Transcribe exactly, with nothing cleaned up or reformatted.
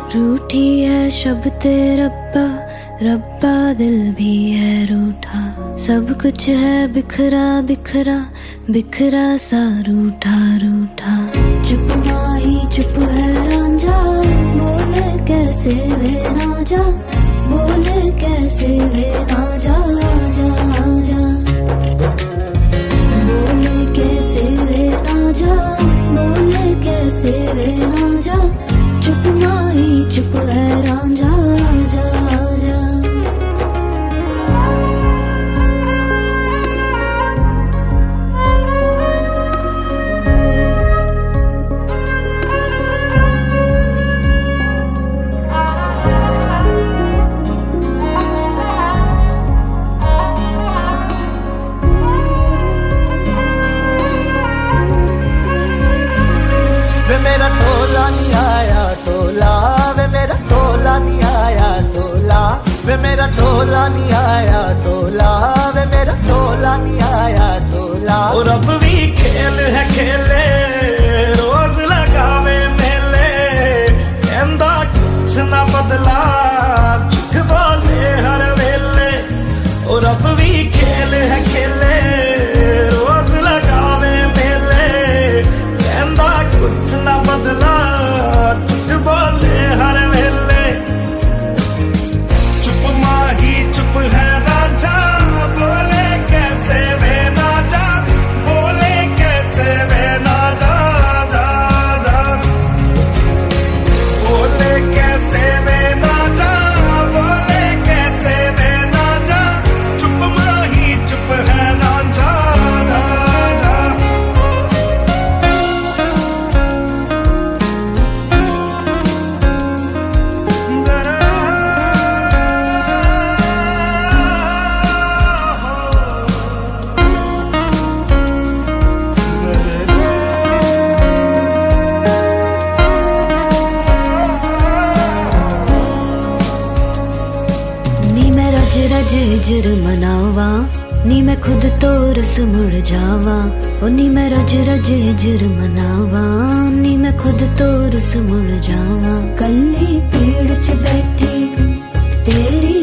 रूठी है शब्द रब्बा, रब्बा दिल भी है रूठा। सब कुछ है बिखरा बिखरा, बिखरा सा रूठा रूठा। चुप माही चुप है रांझा, बोले कैसे वे ना जा, बोले कैसे वे ना जा जा जा। बोले कैसे वे ना जा, बोले कैसे वे ना जा। चुप माही चुप है रांझा जा जा। वे मेरा टोला नहीं आया टोला, वे मेरा टोला नहीं आया टोला। वे मेरा टोला नहीं आया टोला, वे मेरा टोला नहीं आया टोला। और अब भी खेल है खेले, रोज लगावे मेले, कहंदा कुछ ना बदला, झूठ बोले हर वेले। और अब भी खेल है खेले, रोज लगावे मेले, कहंदा कुछ ना बदला, झूठ बोले हर वेले। चुप माही चुप है रांझा, बोले कैसे वे ना जा, बोले कैसे वे ना जा जा जा। बोले कैसे वे ना जा, बोले कैसे वे ना जा। चुप माही चुप है रांझा जा जा। नी मैं रज रज हिजर मनावा, नी मैं खुद तो रस मुड़ जावा। ओ नी मैं रज रज हिजर मनावा, नी मैं खुद तो रस मुड़ जावा। कल्ली पेड़ च बैठी तेरी